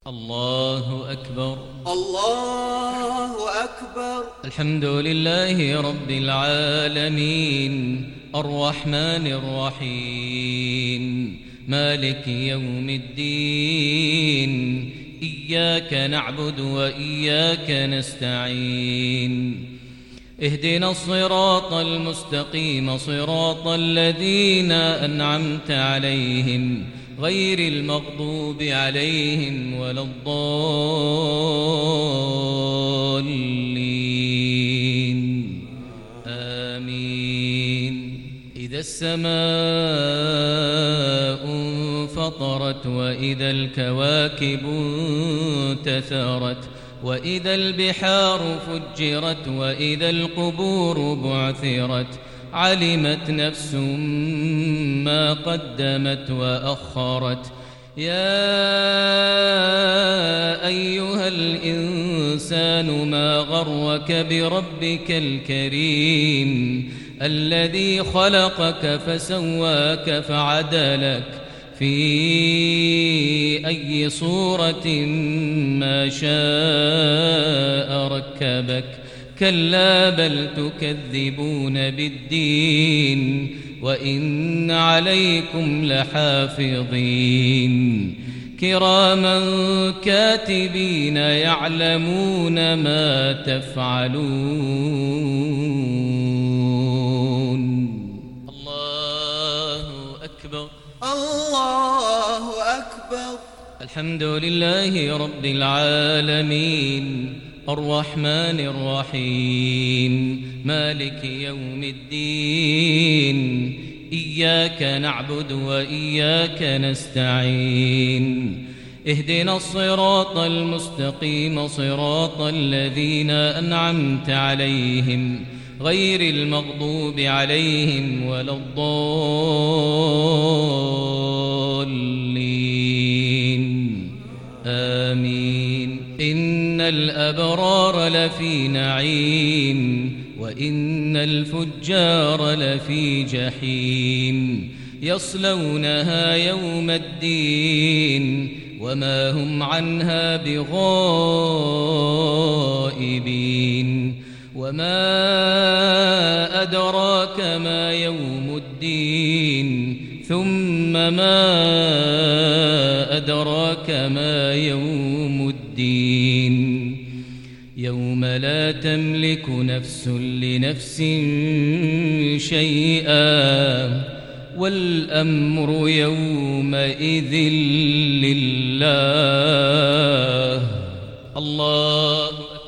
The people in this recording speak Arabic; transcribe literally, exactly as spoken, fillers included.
الله أكبر الله أكبر. الحمد لله رب العالمين الرحمن الرحيم مالك يوم الدين إياك نعبد وإياك نستعين اهدنا الصراط المستقيم صراط الذين أنعمت عليهم غير المغضوب عليهم ولا الضالين آمين. إذا السماء انفطرت وإذا الكواكب انتثرت وإذا البحار فجرت وإذا القبور بعثرت علمت نفس ما قدمت وأخرت. يا أيها الإنسان ما غرك بربك الكريم الذي خلقك فسواك فعدلك في أي صورة ما شاء ركبك. كلا بل تكذبون بالدين وإن عليكم لحافظين كراما كاتبين يعلمون ما تفعلون. الله أكبر الله أكبر. الحمد لله رب العالمين الرحمن الرحيم مالك يوم الدين إياك نعبد وإياك نستعين اهدنا الصراط المستقيم صراط الذين أنعمت عليهم غير المغضوب عليهم ولا الضالين آمين. إن الأبرار لفي نعيم وإن الفجار لفي جحيم يصلونها يوم الدين وما هم عنها بغائبين. وما أدراك ما يوم الدين ثم ما أدراك ما يوم الدين يوم لا تملك نفس لنفس شيئا والأمر يومئذ لله. الله